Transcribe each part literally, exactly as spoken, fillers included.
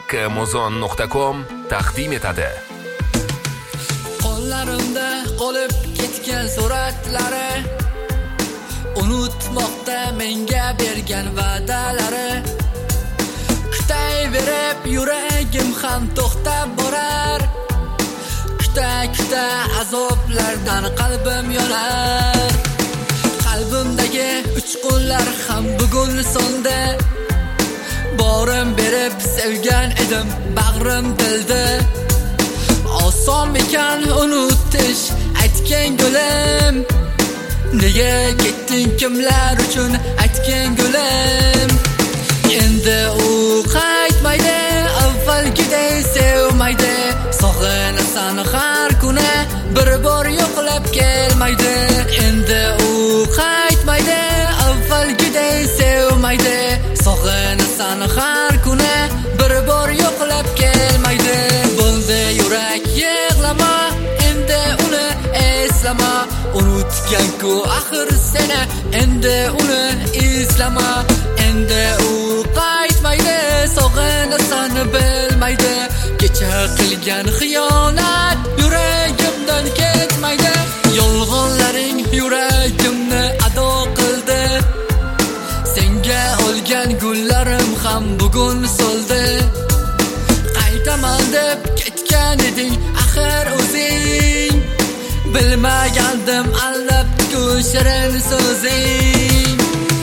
muzon nuqta com taqdim etadi. Qo'llarimda qolib ketgan suratlari, unutmoqda menga bergan va'dalari. Kutayverib yuragim ham to'xtab borar. Kuta-kuta azoblardan qalbim yonar. Qalbimdagi uchqunlar ham bugun so'ndi. Borim berib sevgan edim, bag'rim tildi. Oson ekan unutish aytgan gulim. Nega ketding kimlar uchun aytgan gulim. Endi u qaytmaydi, avvalgiday sevmaydi. Sog'inasan har kuni, bir bor yo'qlab kelmaydi. Endi u qaytmaydi, avvalgiday sevmaydi. Sog'inasan har kuni, bir bor yo'qlab kelmaydi. Bo'ldi yurak yig'lama, endi uni eslama. Unutgan-ku axir seni, endi uni izlama. Endi u qaytmaydi, sog'inasan bilmaydi. Kecha qilgan xiyonat yuragimdan ketmaydi. Yolg'onlaring yuragimni ado qildi. Senga olgan gullarim ham bugun so'ldi. Qaytaman deb ketgan eding axir o'zing. Bilmagandim aldabdi-ku shirin so'zing.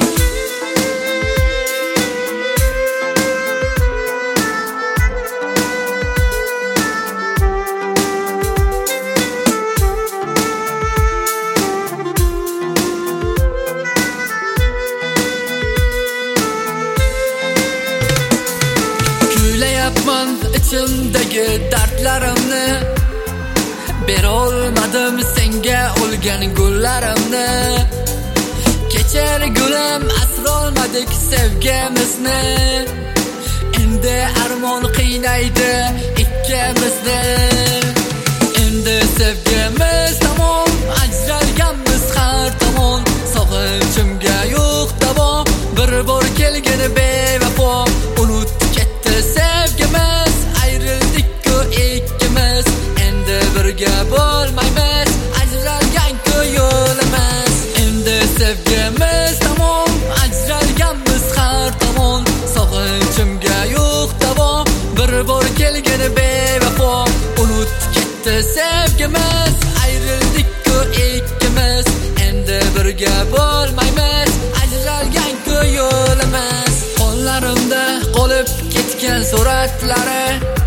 Kulayapman ichimdagi dardlarimni. Berolmadim senga olgan gullarimni. Kechir gulim, asrolmadik sevgimizni. Endi armon qiynaydi ikkimizni. Endi sevgimiz tamom, ajralganmiz har tomon. Sog'inchimga yo'q davo, bir bor kelgin bevafo. Unut ketdi sevgimiz, ayrildik-ku ikkimiz. Endi birga bo'lmaymiz, ajralgan-ku yo'limiz. Endi sevgimiz tamom, ajralganmiz har tomon. Sog'inchimga yo'q davo, bir bor kelgin bevafo. Unut ketdi sevgimiz, ayrildik-ku ikkimiz. Endi birga bo'lmaymiz, ajralgan-ku yo'limiz. Qo'llarimda qolib ketgan suratlari,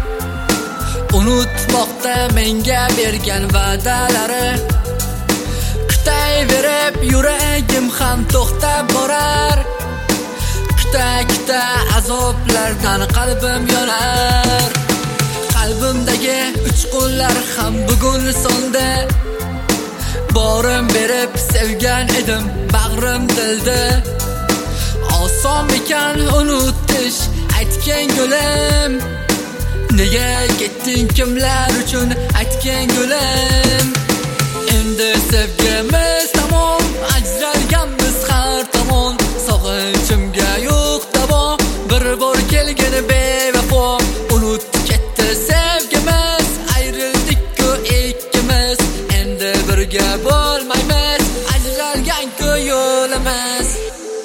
unutmoqda menga bergan va'dalari. Kutayverib yuragim ham to'xtab borar. Kuta-kuta azoblardan qalbim yonar. Qalbimdagi uchqunlar ham bugun so'ndi. Borim berib sevgan edim, bag'rim tildi. Oson ekan unutish aytgan gulim. Nega ketding kimlar uchun aytgan gulim. Endi sevgimiz tamom, ajralganmiz har tomon. Sog'inchimga yo'q davo, bir bor kelgin bevafo. Unut ketdi sevgimiz, ayrildik-ku ikkimiz. Endi birga bo'lmaymiz, ajralgan-ku yo'limiz.